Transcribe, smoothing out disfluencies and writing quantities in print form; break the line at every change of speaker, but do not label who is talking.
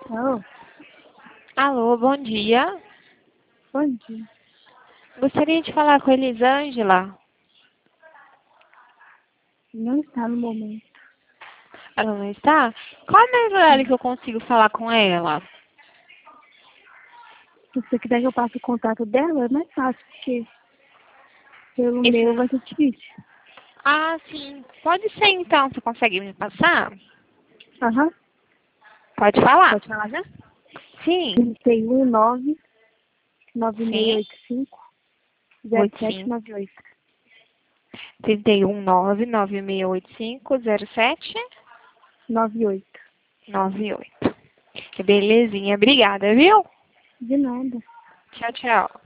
Alô?
Alô, bom dia.
Bom dia.
Gostaria de falar com a Elisângela.
Não está no momento.
Ela não está? Qual é o melhor horário que eu consigo falar com ela?
Se você quiser que eu passe o contato dela, é mais fácil, porque pelo
Esse...
meu vai ser difícil.
Ah, sim. Pode ser então. Você consegue me passar?
Aham.
Pode falar.
Pode falar já?
Sim.
319
Sim.
9685
85.
0798.
31996850798.
98.
Belezinha. Obrigada, viu?
De nada.
Tchau, tchau.